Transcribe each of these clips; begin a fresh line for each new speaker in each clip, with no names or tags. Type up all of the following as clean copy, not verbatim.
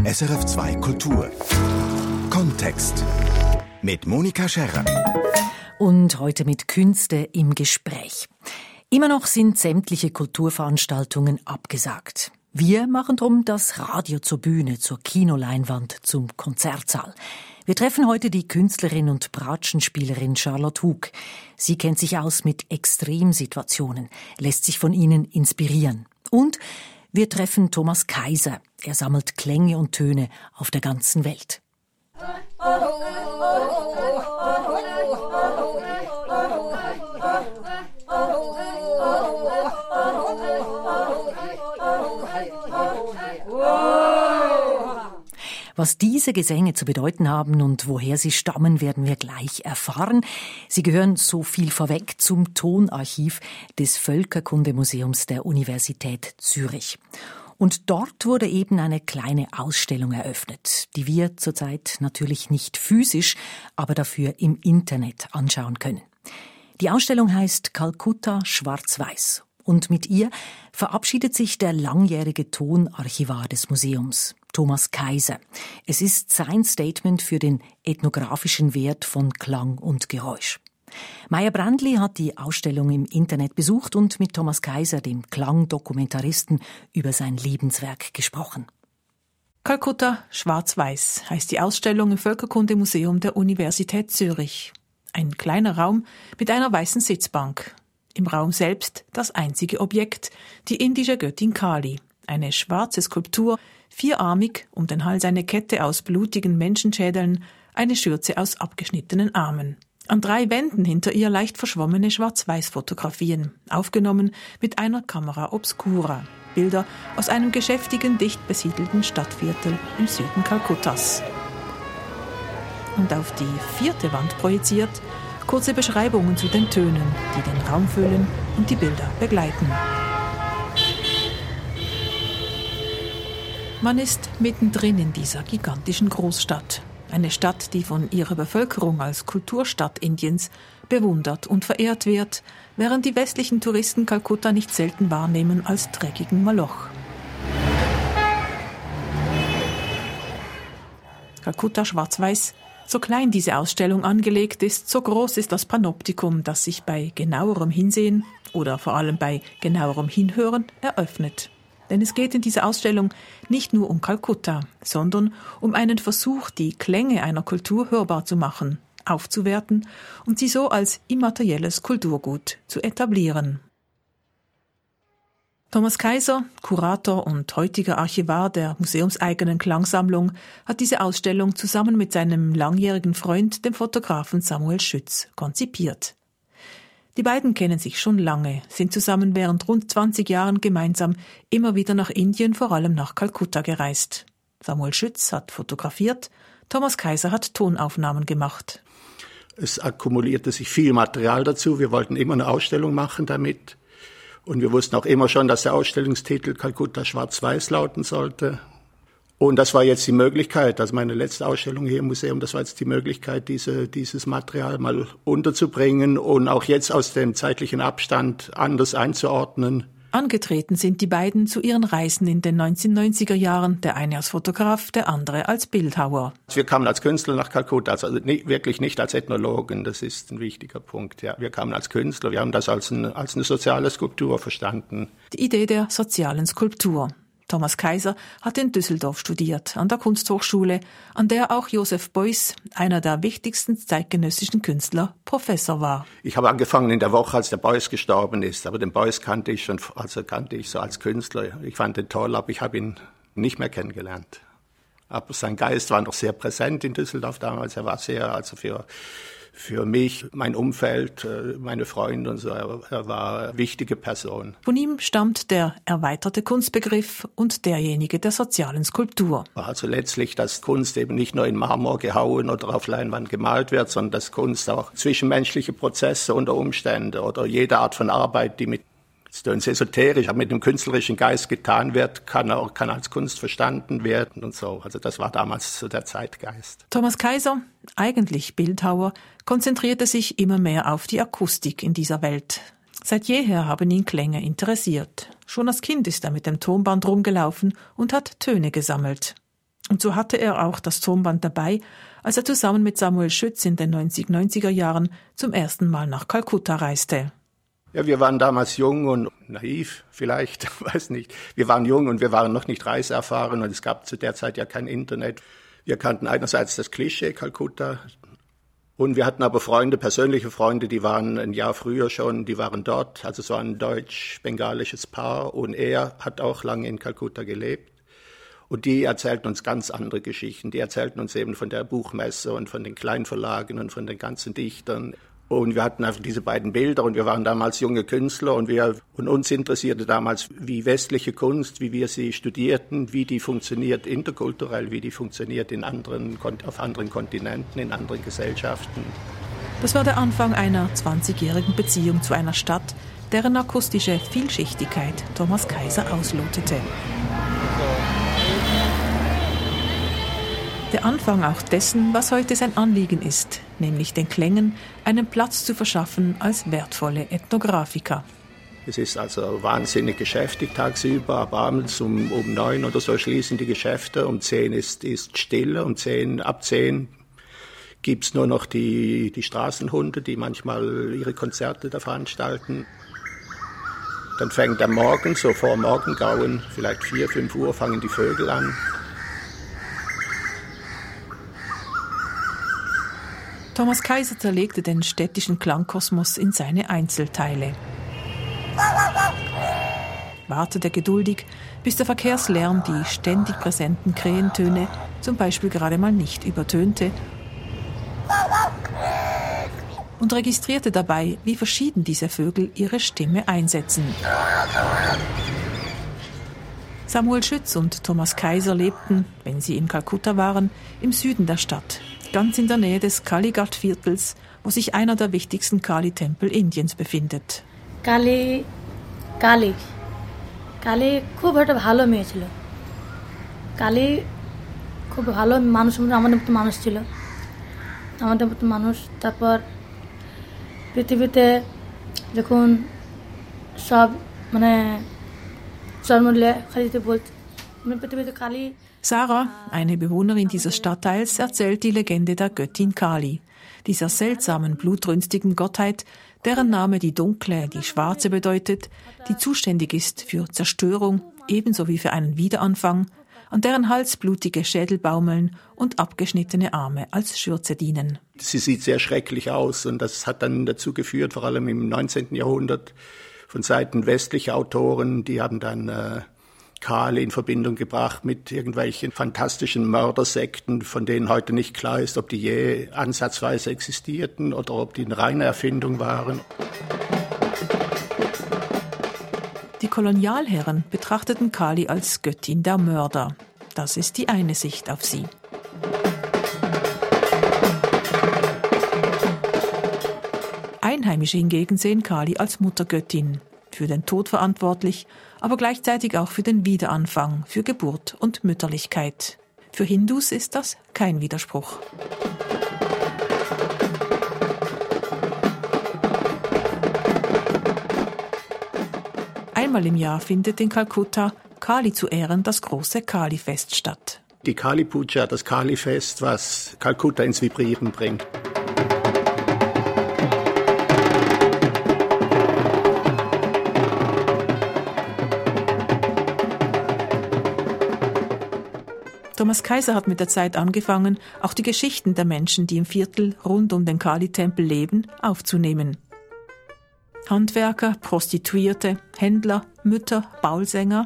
SRF 2 Kultur. Kontext. Mit Monika Scherrer.
Und heute mit Künste im Gespräch. Immer noch sind sämtliche Kulturveranstaltungen abgesagt. Wir machen drum das Radio zur Bühne, zur Kinoleinwand, zum Konzertsaal. Wir treffen heute die Künstlerin und Bratschenspielerin Charlotte Hug. Sie kennt sich aus mit Extremsituationen, lässt sich von ihnen inspirieren. Und wir treffen Thomas Kaiser. Er sammelt Klänge und Töne auf der ganzen Welt. Was diese Gesänge zu bedeuten haben und woher sie stammen, werden wir gleich erfahren. Sie gehören, so viel vorweg, zum Tonarchiv des Völkerkundemuseums der Universität Zürich. Und dort wurde eben eine kleine Ausstellung eröffnet, die wir zurzeit natürlich nicht physisch, aber dafür im Internet anschauen können. Die Ausstellung heißt Kalkutta Schwarz-Weiß. Und mit ihr verabschiedet sich der langjährige Tonarchivar des Museums, Thomas Kaiser. Es ist sein Statement für den ethnografischen Wert von Klang und Geräusch. Maya Brandli hat die Ausstellung im Internet besucht und mit Thomas Kaiser, dem Klangdokumentaristen, über sein Lebenswerk gesprochen.
Kalkutta Schwarz-Weiß heißt die Ausstellung im Völkerkundemuseum der Universität Zürich. Ein kleiner Raum mit einer weißen Sitzbank. Im Raum selbst das einzige Objekt, die indische Göttin Kali, eine schwarze Skulptur, vierarmig, um den Hals eine Kette aus blutigen Menschenschädeln, eine Schürze aus abgeschnittenen Armen. An 3 Wänden hinter ihr leicht verschwommene Schwarz-Weiß-Fotografien, aufgenommen mit einer Kamera obscura. Bilder aus einem geschäftigen, dicht besiedelten Stadtviertel im Süden Kalkuttas. Und auf die 4. Wand projiziert kurze Beschreibungen zu den Tönen, die den Raum füllen und die Bilder begleiten. Man ist mittendrin in dieser gigantischen Großstadt. Eine Stadt, die von ihrer Bevölkerung als Kulturstadt Indiens bewundert und verehrt wird, während die westlichen Touristen Kalkutta nicht selten wahrnehmen als dreckigen Moloch. Kalkutta Schwarz-Weiß. So klein diese Ausstellung angelegt ist, so groß ist das Panoptikum, das sich bei genauerem Hinsehen oder vor allem bei genauerem Hinhören eröffnet. Denn es geht in dieser Ausstellung nicht nur um Kalkutta, sondern um einen Versuch, die Klänge einer Kultur hörbar zu machen, aufzuwerten und sie so als immaterielles Kulturgut zu etablieren. Thomas Kaiser, Kurator und heutiger Archivar der museumseigenen Klangsammlung, hat diese Ausstellung zusammen mit seinem langjährigen Freund, dem Fotografen Samuel Schütz, konzipiert. Die beiden kennen sich schon lange, sind zusammen während rund 20 Jahren gemeinsam immer wieder nach Indien, vor allem nach Kalkutta gereist. Samuel Schütz hat fotografiert, Thomas Kaiser hat Tonaufnahmen gemacht.
Es akkumulierte sich viel Material dazu, wir wollten immer eine Ausstellung machen damit. Und wir wussten auch immer schon, dass der Ausstellungstitel Kalkutta Schwarz-Weiß lauten sollte. Und das war jetzt die Möglichkeit, also meine letzte Ausstellung hier im Museum, das war jetzt die Möglichkeit, dieses Material mal unterzubringen und auch jetzt aus dem zeitlichen Abstand anders einzuordnen.
Angetreten sind die beiden zu ihren Reisen in den 1990er Jahren, der eine als Fotograf, der andere als Bildhauer.
Wir kamen als Künstler nach Kalkutta, also wirklich nicht als Ethnologen, das ist ein wichtiger Punkt. Ja. Wir kamen als Künstler, wir haben das als eine soziale Skulptur verstanden.
Die Idee der sozialen Skulptur. Thomas Kaiser hat in Düsseldorf studiert, an der Kunsthochschule, an der auch Joseph Beuys, einer der wichtigsten zeitgenössischen Künstler, Professor war.
Ich habe angefangen in der Woche, als der Beuys gestorben ist, aber den Beuys kannte ich so als Künstler. Ich fand ihn toll, aber ich habe ihn nicht mehr kennengelernt. Aber sein Geist war noch sehr präsent in Düsseldorf damals. Er war sehr, für mich, mein Umfeld, meine Freunde und so, er war eine wichtige Person.
Von ihm stammt der erweiterte Kunstbegriff und derjenige der sozialen Skulptur.
Also letztlich, dass Kunst eben nicht nur in Marmor gehauen oder auf Leinwand gemalt wird, sondern dass Kunst auch zwischenmenschliche Prozesse unter Umständen oder jede Art von Arbeit, die mit esoterisch, aber mit einem künstlerischen Geist getan wird, kann als Kunst verstanden werden und so. Also das war damals so der Zeitgeist.
Thomas Kaiser, eigentlich Bildhauer, konzentrierte sich immer mehr auf die Akustik in dieser Welt. Seit jeher haben ihn Klänge interessiert. Schon als Kind ist er mit dem Tonband rumgelaufen und hat Töne gesammelt. Und so hatte er auch das Tonband dabei, als er zusammen mit Samuel Schütz in den 90er Jahren zum ersten Mal nach Kalkutta reiste.
Ja, wir waren damals jung und naiv vielleicht, weiß nicht. Wir waren jung und wir waren noch nicht reiseerfahren und es gab zu der Zeit ja kein Internet. Wir kannten einerseits das Klischee Kalkutta und wir hatten aber Freunde, persönliche Freunde, die waren ein Jahr früher schon, die waren dort. Also es war ein deutsch-bengalisches Paar und er hat auch lange in Kalkutta gelebt. Und die erzählten uns ganz andere Geschichten. Die erzählten uns eben von der Buchmesse und von den Kleinverlagen und von den ganzen Dichtern. Und wir hatten einfach diese beiden Bilder und wir waren damals junge Künstler und uns interessierte damals, wie westliche Kunst, wie wir sie studierten, wie die funktioniert interkulturell, wie die funktioniert auf anderen Kontinenten, in anderen Gesellschaften.
Das war der Anfang einer 20-jährigen Beziehung zu einer Stadt, deren akustische Vielschichtigkeit Thomas Kaiser auslotete. Der Anfang auch dessen, was heute sein Anliegen ist, nämlich den Klängen einen Platz zu verschaffen als wertvolle Ethnographiker.
Es ist also wahnsinnig geschäftig tagsüber, aber abends um 9 oder so schließen die Geschäfte, um 10 ist Stille, ab 10 gibt es nur noch die Straßenhunde, die manchmal ihre Konzerte da veranstalten. Dann fängt am Morgen, so vor Morgengrauen, vielleicht 4, 5 Uhr, fangen die Vögel an.
Thomas Kaiser zerlegte den städtischen Klangkosmos in seine Einzelteile. Wartete geduldig, bis der Verkehrslärm die ständig präsenten Krähentöne zum Beispiel gerade mal nicht übertönte und registrierte dabei, wie verschieden diese Vögel ihre Stimme einsetzen. Samuel Schütz und Thomas Kaiser lebten, wenn sie in Kalkutta waren, im Süden der Stadt, ganz in der Nähe des Kalighat-Viertels, wo sich einer der wichtigsten Kali-Tempel Indiens befindet.
Kali খুব একটা ভালো মেয়ে ছিল। কালি খুব ভালো আমাদের মতো মানুষ ছিল। আমাদের মতো মানুষ তারপর পৃথিবীতে যখন সব জন্মলে খালিতে বলছে পৃথিবীতে কালি
Sarah, eine Bewohnerin dieses Stadtteils, erzählt die Legende der Göttin Kali, dieser seltsamen, blutrünstigen Gottheit, deren Name die Dunkle, die Schwarze bedeutet, die zuständig ist für Zerstörung ebenso wie für einen Wiederanfang, an deren Hals blutige Schädel baumeln und abgeschnittene Arme als Schürze dienen.
Sie sieht sehr schrecklich aus und das hat dann dazu geführt, vor allem im 19. Jahrhundert, von Seiten westlicher Autoren, die haben dann Kali in Verbindung gebracht mit irgendwelchen fantastischen Mördersekten, von denen heute nicht klar ist, ob die je ansatzweise existierten oder ob die eine reine Erfindung waren.
Die Kolonialherren betrachteten Kali als Göttin der Mörder. Das ist die eine Sicht auf sie. Einheimische hingegen sehen Kali als Muttergöttin, für den Tod verantwortlich, aber gleichzeitig auch für den Wiederanfang, für Geburt und Mütterlichkeit. Für Hindus ist das kein Widerspruch. Einmal im Jahr findet in Kalkutta, Kali zu Ehren, das große Kali-Fest statt.
Die Kali-Puja, das Kali-Fest, was Kalkutta ins Vibrieren bringt.
Thomas Kaiser hat mit der Zeit angefangen, auch die Geschichten der Menschen, die im Viertel rund um den Kali-Tempel leben, aufzunehmen. Handwerker, Prostituierte, Händler, Mütter, Baulsänger.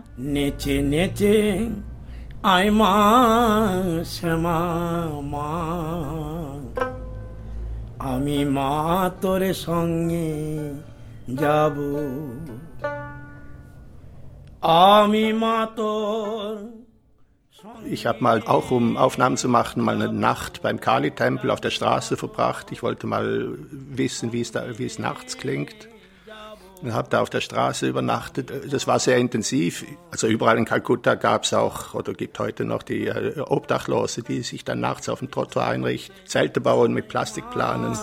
Ich habe mal, auch um Aufnahmen zu machen, mal eine Nacht beim Kali-Tempel auf der Straße verbracht. Ich wollte mal wissen, wie es nachts klingt. Und habe da auf der Straße übernachtet. Das war sehr intensiv. Also überall in Kalkutta gab es auch, oder gibt heute noch die Obdachlose, die sich dann nachts auf dem Trottoir einrichten, Zelte bauen mit Plastikplanen.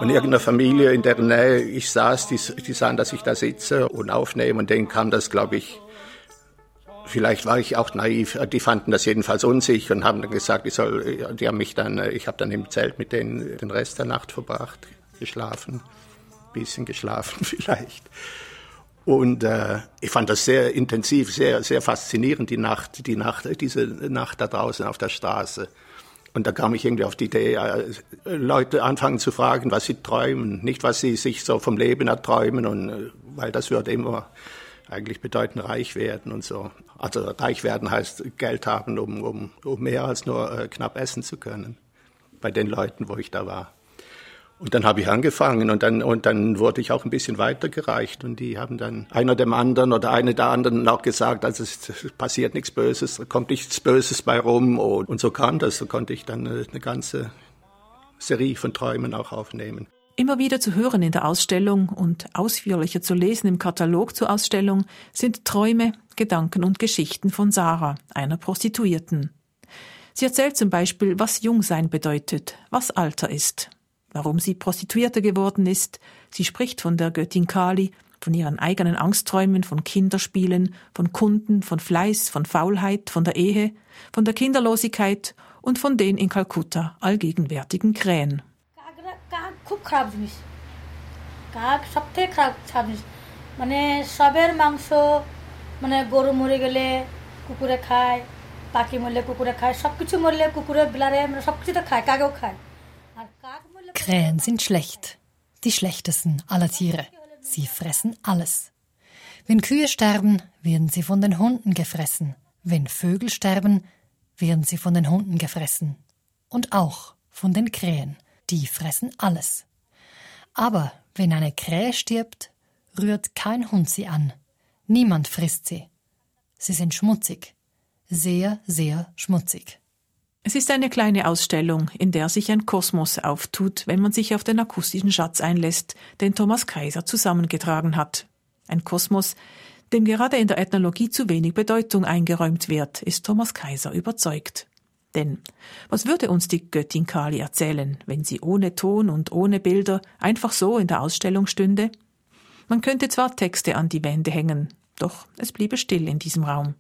Und irgendeine Familie, in deren Nähe ich saß, die sahen, dass ich da sitze und aufnehme. Und denen kam das, glaube ich, vielleicht war ich auch naiv. Die fanden das jedenfalls unsicher und haben dann gesagt, ich habe dann im Zelt mit denen den Rest der Nacht verbracht, geschlafen, ein bisschen geschlafen vielleicht. Und ich fand das sehr intensiv, sehr, sehr faszinierend, diese Nacht da draußen auf der Straße. Und da kam ich irgendwie auf die Idee, Leute anfangen zu fragen, was sie träumen, nicht was sie sich so vom Leben erträumen, und weil das würde immer eigentlich bedeuten, reich werden und so. Also reich werden heißt Geld haben, um mehr als nur knapp essen zu können, bei den Leuten, wo ich da war. Und dann habe ich angefangen und dann wurde ich auch ein bisschen weitergereicht und die haben dann einer dem anderen oder eine der anderen auch gesagt, also es passiert nichts Böses, da kommt nichts Böses bei rum, und so kam das, so konnte ich dann eine ganze Serie von Träumen auch aufnehmen.
Immer wieder zu hören in der Ausstellung und ausführlicher zu lesen im Katalog zur Ausstellung sind Träume, Gedanken und Geschichten von Sarah, einer Prostituierten. Sie erzählt zum Beispiel, was Jungsein bedeutet, was Alter ist, warum sie Prostituierte geworden ist. Sie spricht von der Göttin Kali, von ihren eigenen Angstträumen, von Kinderspielen, von Kunden, von Fleiß, von Faulheit, von der Ehe, von der Kinderlosigkeit und von den in Kalkutta allgegenwärtigen Krähen.
খুব খারাপ জিনিস কাক সবথেকে খারাপ জিনিস মানে সবের মাংস মানে গরু মরে গেলে কুকুরে খায় পাখি মরলে কুকুরে খায় সবকিছু মরলে কুকুরে বিলারে মানে সবকিছু তো খায় কাকেও খায় আর কাক মরলে
Krähen sind schlecht, die schlechtesten aller Tiere. Sie fressen alles. Wenn Kühe sterben, werden sie von den Hunden gefressen. Wenn Vögel sterben, werden sie von den Hunden gefressen. Und auch von den Krähen. Die fressen alles. Aber wenn eine Krähe stirbt, rührt kein Hund sie an. Niemand frisst sie. Sie sind schmutzig. Sehr, sehr schmutzig.
Es ist eine kleine Ausstellung, in der sich ein Kosmos auftut, wenn man sich auf den akustischen Schatz einlässt, den Thomas Kaiser zusammengetragen hat. Ein Kosmos, dem gerade in der Ethnologie zu wenig Bedeutung eingeräumt wird, ist Thomas Kaiser überzeugt. Denn was würde uns die Göttin Kali erzählen, wenn sie ohne Ton und ohne Bilder einfach so in der Ausstellung stünde? Man könnte zwar Texte an die Wände hängen, doch es bliebe still in diesem Raum.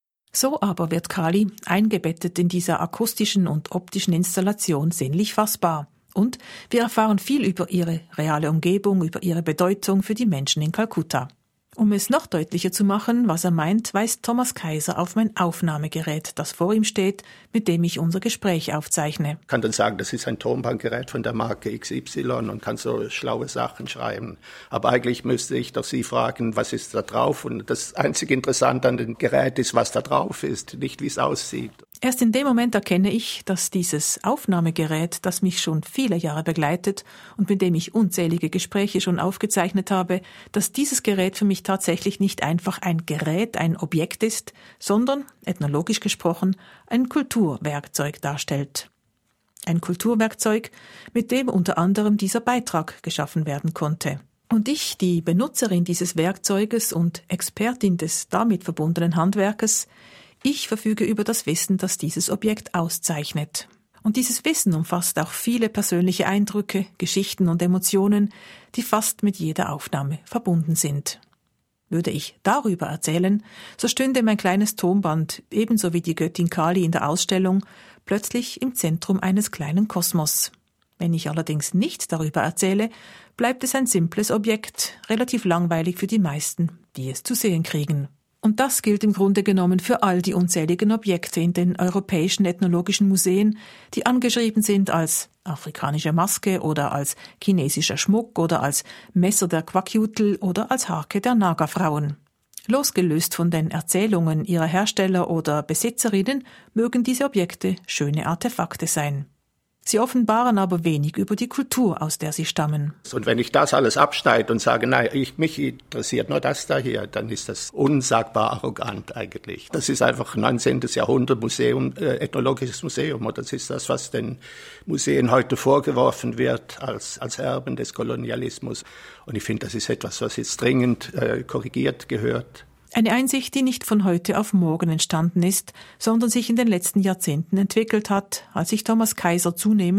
So aber wird Kali, eingebettet in dieser akustischen und optischen Installation, sinnlich fassbar. Und wir erfahren viel über ihre reale Umgebung, über ihre Bedeutung für die Menschen in Kalkutta. Um es noch deutlicher zu machen, was er meint, weist Thomas Kaiser auf mein Aufnahmegerät, das vor ihm steht, mit dem ich unser Gespräch aufzeichne.
Ich kann dann sagen, das ist ein Tonbandgerät von der Marke XY und kann so schlaue Sachen schreiben. Aber eigentlich müsste ich doch Sie fragen, was ist da drauf? Und das einzige Interessante an dem Gerät ist, was da drauf ist, nicht wie es aussieht.
Erst in dem Moment erkenne ich, dass dieses Aufnahmegerät, das mich schon viele Jahre begleitet und mit dem ich unzählige Gespräche schon aufgezeichnet habe, dass dieses Gerät für mich tatsächlich nicht einfach ein Gerät, ein Objekt ist, sondern, ethnologisch gesprochen, ein Kulturwerkzeug darstellt. Ein Kulturwerkzeug, mit dem unter anderem dieser Beitrag geschaffen werden konnte. Und ich, die Benutzerin dieses Werkzeuges und Expertin des damit verbundenen Handwerkes, ich verfüge über das Wissen, das dieses Objekt auszeichnet. Und dieses Wissen umfasst auch viele persönliche Eindrücke, Geschichten und Emotionen, die fast mit jeder Aufnahme verbunden sind. Würde ich darüber erzählen, so stünde mein kleines Tonband, ebenso wie die Göttin Kali in der Ausstellung, plötzlich im Zentrum eines kleinen Kosmos. Wenn ich allerdings nicht darüber erzähle, bleibt es ein simples Objekt, relativ langweilig für die meisten, die es zu sehen kriegen. Und das gilt im Grunde genommen für all die unzähligen Objekte in den europäischen ethnologischen Museen, die angeschrieben sind als afrikanische Maske oder als chinesischer Schmuck oder als Messer der Kwakiutl oder als Harke der Naga-Frauen. Losgelöst von den Erzählungen ihrer Hersteller oder Besitzerinnen mögen diese Objekte schöne Artefakte sein. Sie offenbaren aber wenig über die Kultur, aus der sie stammen.
Und wenn ich das alles abschneide und sage, nein, mich interessiert nur das da hier, dann ist das unsagbar arrogant eigentlich. Das ist einfach 19. Jahrhundert Museum, ethnologisches Museum. Und das ist das, was den Museen heute vorgeworfen wird als Erben des Kolonialismus. Und ich finde, das ist etwas, was jetzt dringend korrigiert gehört.
Eine Einsicht, die nicht von heute auf morgen entstanden ist, sondern sich in den letzten Jahrzehnten entwickelt hat, als sich Thomas Kaiser zunehmend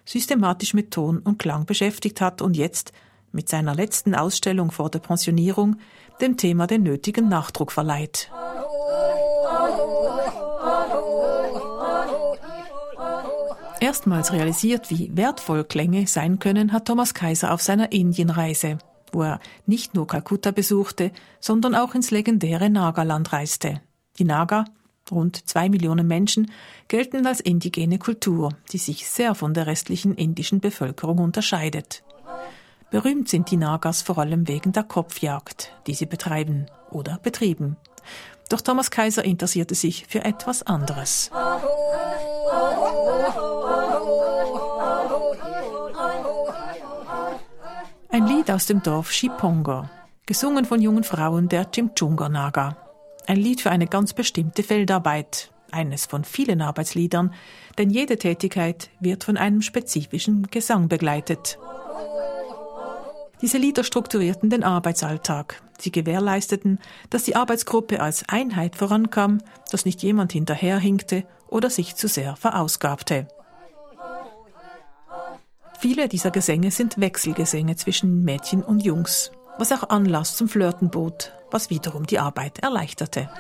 systematisch mit Ton und Klang beschäftigt hat und jetzt, mit seiner letzten Ausstellung vor der Pensionierung, dem Thema den nötigen Nachdruck verleiht. Erstmals realisiert, wie wertvoll Klänge sein können, hat Thomas Kaiser auf seiner Indienreise, wo er nicht nur Kalkutta besuchte, sondern auch ins legendäre Nagaland reiste. Die Naga, rund 2 Millionen Menschen, gelten als indigene Kultur, die sich sehr von der restlichen indischen Bevölkerung unterscheidet. Berühmt sind die Nagas vor allem wegen der Kopfjagd, die sie betreiben oder betrieben. Doch Thomas Kaiser interessierte sich für etwas anderes. Ein Lied aus dem Dorf Shipongo, gesungen von jungen Frauen der Chimchunga Naga. Ein Lied für eine ganz bestimmte Feldarbeit, eines von vielen Arbeitsliedern, denn jede Tätigkeit wird von einem spezifischen Gesang begleitet. Diese Lieder strukturierten den Arbeitsalltag. Sie gewährleisteten, dass die Arbeitsgruppe als Einheit vorankam, dass nicht jemand hinterherhinkte oder sich zu sehr verausgabte. Viele dieser Gesänge sind Wechselgesänge zwischen Mädchen und Jungs, was auch Anlass zum Flirten bot, was wiederum die Arbeit erleichterte.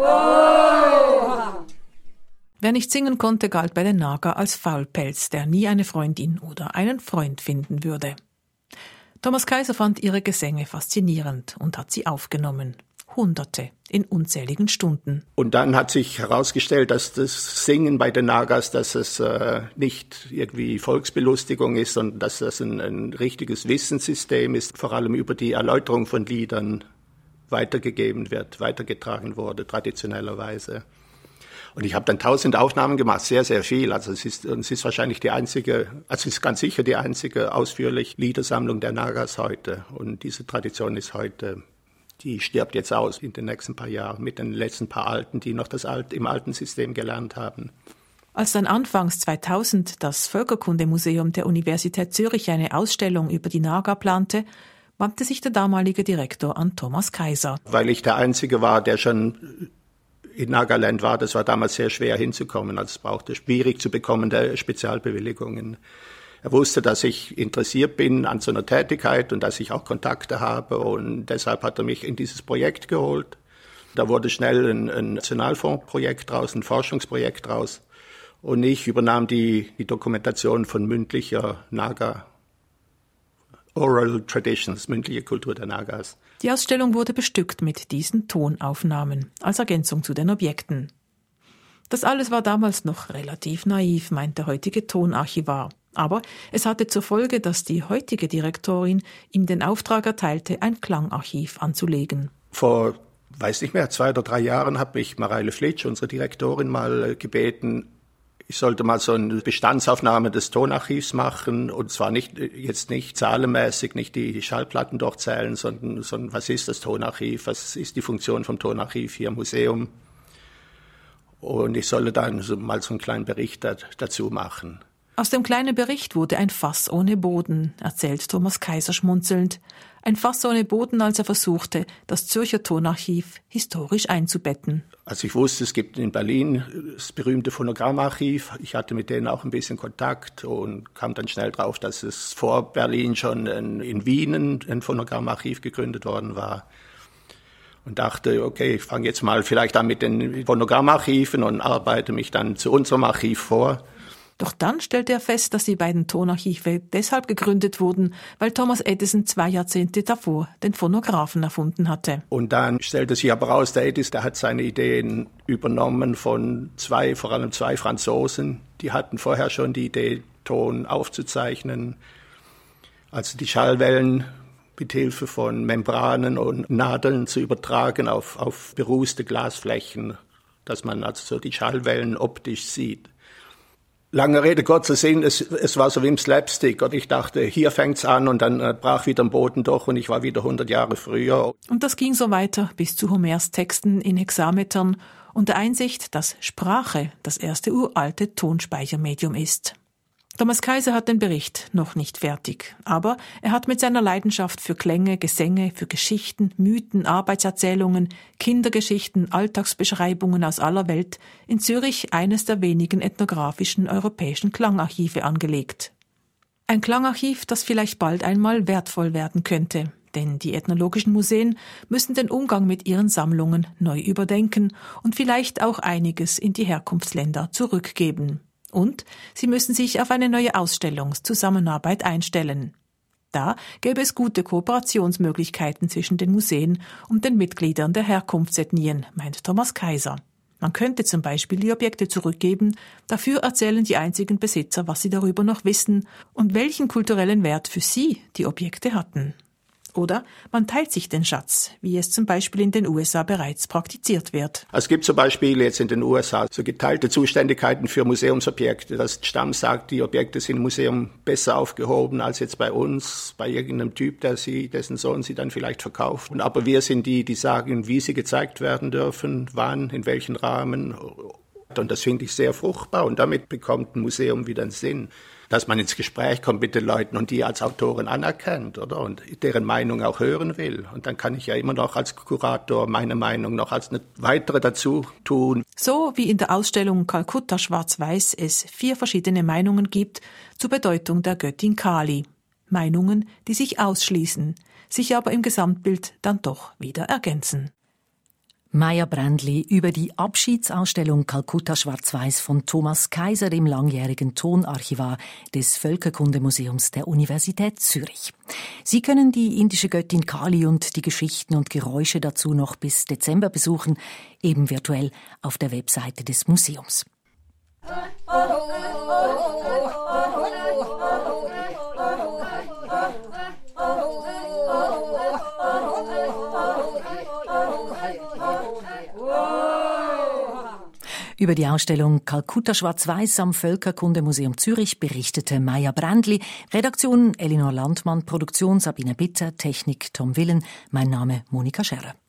Wer nicht singen konnte, galt bei den Naga als Faulpelz, der nie eine Freundin oder einen Freund finden würde. Thomas Kaiser fand ihre Gesänge faszinierend und hat sie aufgenommen. Hunderte in unzähligen Stunden.
Und dann hat sich herausgestellt, dass das Singen bei den Nagas, dass es nicht irgendwie Volksbelustigung ist, sondern dass das ein richtiges Wissenssystem ist, vor allem über die Erläuterung von Liedern weitergegeben wird, weitergetragen wurde, traditionellerweise. Und ich habe dann 1000 Aufnahmen gemacht, sehr, sehr viel. Also es ist wahrscheinlich es ist ganz sicher die einzige ausführliche Liedersammlung der Nagas heute. Und diese Tradition ist heute, die stirbt jetzt aus in den nächsten paar Jahren mit den letzten paar Alten, die noch im alten System gelernt haben.
Als dann anfangs 2000 das Völkerkundemuseum der Universität Zürich eine Ausstellung über die Naga plante, wandte sich der damalige Direktor an Thomas Kaiser.
Weil ich der Einzige war, der schon in Nagaland war, das war damals sehr schwer hinzukommen. Also es brauchte schwierig zu bekommende Spezialbewilligungen. Er wusste, dass ich interessiert bin an so einer Tätigkeit und dass ich auch Kontakte habe und deshalb hat er mich in dieses Projekt geholt. Da wurde schnell ein Nationalfondsprojekt draus, ein Forschungsprojekt draus und ich übernahm die Dokumentation von mündlicher Naga, Oral Traditions, mündliche Kultur der Nagas.
Die Ausstellung wurde bestückt mit diesen Tonaufnahmen als Ergänzung zu den Objekten. Das alles war damals noch relativ naiv, meint der heutige Tonarchivar. Aber es hatte zur Folge, dass die heutige Direktorin ihm den Auftrag erteilte, ein Klangarchiv anzulegen.
Vor, 2 oder 3 Jahren hat mich Mareile Flitsch, unsere Direktorin, mal gebeten, ich sollte mal so eine Bestandsaufnahme des Tonarchivs machen und zwar nicht zahlenmäßig, nicht die Schallplatten durchzählen, sondern was ist das Tonarchiv, was ist die Funktion vom Tonarchiv hier im Museum und ich solle dann mal so einen kleinen Bericht dazu machen.
Aus dem kleinen Bericht wurde ein Fass ohne Boden, erzählt Thomas Kaiser schmunzelnd. Ein Fass ohne Boden, als er versuchte, das Zürcher Tonarchiv historisch einzubetten.
Also ich wusste, es gibt in Berlin das berühmte Phonogrammarchiv. Ich hatte mit denen auch ein bisschen Kontakt und kam dann schnell drauf, dass es vor Berlin schon in Wien ein Phonogrammarchiv gegründet worden war. Und dachte, okay, ich fange jetzt mal vielleicht an mit den Phonogrammarchiven und arbeite mich dann zu unserem Archiv vor.
Doch dann stellte er fest, dass die beiden Tonarchive deshalb gegründet wurden, weil Thomas Edison 2 Jahrzehnte davor den Phonographen erfunden hatte.
Und dann stellte sich aber raus, der Edison, der hat seine Ideen übernommen von vor allem zwei Franzosen. Die hatten vorher schon die Idee, Ton aufzuzeichnen, also die Schallwellen mit Hilfe von Membranen und Nadeln zu übertragen auf berußte Glasflächen, dass man also so die Schallwellen optisch sieht. Lange Rede, kurzer Sinn, es war so wie im Slapstick. Und ich dachte, hier fängt's an und dann brach wieder am Boden durch und ich war wieder 100 Jahre früher.
Und das ging so weiter bis zu Homers Texten in Hexametern und der Einsicht, dass Sprache das erste uralte Tonspeichermedium ist. Thomas Kaiser hat den Bericht noch nicht fertig, aber er hat mit seiner Leidenschaft für Klänge, Gesänge, für Geschichten, Mythen, Arbeitserzählungen, Kindergeschichten, Alltagsbeschreibungen aus aller Welt in Zürich eines der wenigen ethnografischen europäischen Klangarchive angelegt. Ein Klangarchiv, das vielleicht bald einmal wertvoll werden könnte. Denn die ethnologischen Museen müssen den Umgang mit ihren Sammlungen neu überdenken und vielleicht auch einiges in die Herkunftsländer zurückgeben. Und sie müssen sich auf eine neue Ausstellungszusammenarbeit einstellen. Da gäbe es gute Kooperationsmöglichkeiten zwischen den Museen und den Mitgliedern der Herkunftsethnien, meint Thomas Kaiser. Man könnte zum Beispiel die Objekte zurückgeben, dafür erzählen die einzigen Besitzer, was sie darüber noch wissen und welchen kulturellen Wert für sie die Objekte hatten. Oder man teilt sich den Schatz, wie es zum Beispiel in den USA bereits praktiziert wird.
Es gibt zum Beispiel jetzt in den USA so geteilte Zuständigkeiten für Museumsobjekte, dass der Stamm sagt, die Objekte sind im Museum besser aufgehoben als jetzt bei uns, bei irgendeinem Typ, dessen Sohn sie dann vielleicht verkauft. Aber wir sind die sagen, wie sie gezeigt werden dürfen, wann, in welchen Rahmen. Und das finde ich sehr fruchtbar und damit bekommt ein Museum wieder einen Sinn. Dass man ins Gespräch kommt mit den Leuten und die als Autoren anerkennt, oder? Und deren Meinung auch hören will. Und dann kann ich ja immer noch als Kurator meine Meinung noch als eine weitere dazu tun.
So wie in der Ausstellung Kalkutta Schwarz-Weiß es 4 verschiedene Meinungen gibt zur Bedeutung der Göttin Kali. Meinungen, die sich ausschließen, sich aber im Gesamtbild dann doch wieder ergänzen.
Maja Brändli über die Abschiedsausstellung Kalkutta Schwarz-Weiß von Thomas Kaiser, dem langjährigen Tonarchivar des Völkerkundemuseums der Universität Zürich. Sie können die indische Göttin Kali und die Geschichten und Geräusche dazu noch bis Dezember besuchen, eben virtuell auf der Webseite des Museums. Über die Ausstellung Kalkutta Schwarz-Weiß am Völkerkundemuseum Zürich berichtete Maja Brändli, Redaktion Elinor Landmann, Produktion Sabine Bitter, Technik Tom Willen, mein Name Monika Scherrer.